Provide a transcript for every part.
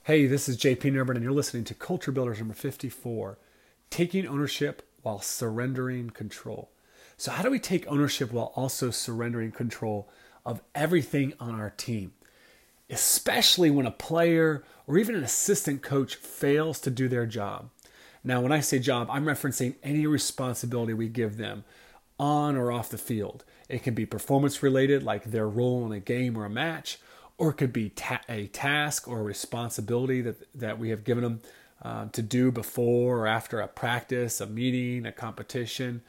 Hey, this is JP Nerbert, and you're listening to Culture Builders number 54, Taking Ownership While Surrendering Control. So how do we take ownership while also surrendering control of everything on our team? Especially when a player or even an assistant coach fails to do their job. Now, when I say job, I'm referencing any responsibility we give them on or off the field. It can be performance related, like their role in a game or a match, or it could be a task or a responsibility that we have given them to do before or after a practice, a meeting, a competition.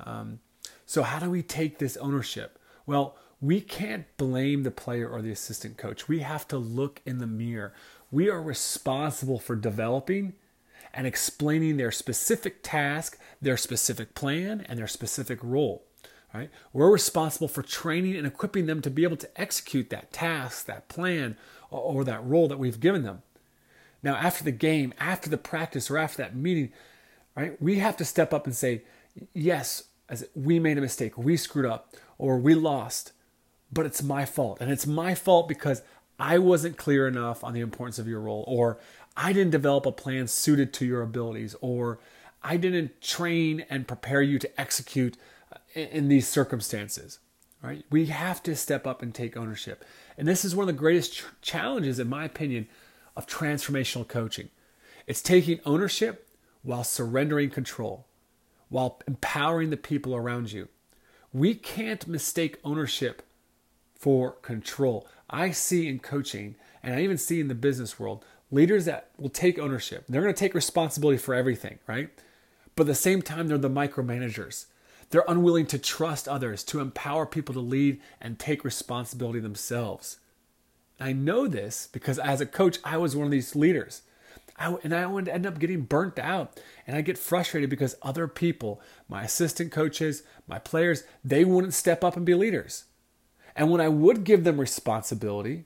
So how do we take this ownership? Well, we can't blame the player or the assistant coach. We have to look in the mirror. We are responsible for developing and explaining their specific task, their specific plan, and their specific role. Right? We're responsible for training and equipping them to be able to execute that task, that plan, or that role that we've given them. Now, after the game, after the practice, or after that meeting, right, we have to step up and say, yes, as we made a mistake, we screwed up, or we lost, but it's my fault. And it's my fault because I wasn't clear enough on the importance of your role, or I didn't develop a plan suited to your abilities, or I didn't train and prepare you to execute in these circumstances, right? We have to step up and take ownership. And this is one of the greatest challenges, in my opinion, of transformational coaching. It's taking ownership while surrendering control, while empowering the people around you. We can't mistake ownership for control. I see in coaching, and I even see in the business world, leaders that will take ownership. They're going to take responsibility for everything, right? But at the same time, they're the micromanagers. They're unwilling to trust others, to empower people to lead and take responsibility themselves. I know this because as a coach, I was one of these leaders. I would end up getting burnt out, and I get frustrated because other people, my assistant coaches, my players, they wouldn't step up and be leaders. And when I would give them responsibility,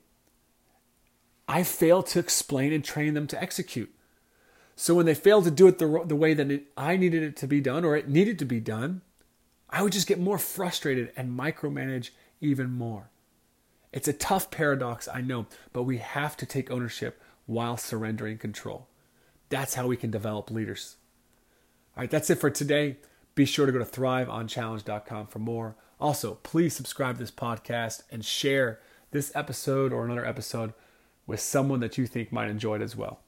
I failed to explain and train them to execute. So when they failed to do it the way that I needed it to be done, or it needed to be done, I would just get more frustrated and micromanage even more. It's a tough paradox, I know, but we have to take ownership while surrendering control. That's how we can develop leaders. All right, that's it for today. Be sure to go to thriveonchallenge.com for more. Also, please subscribe to this podcast and share this episode or another episode with someone that you think might enjoy it as well.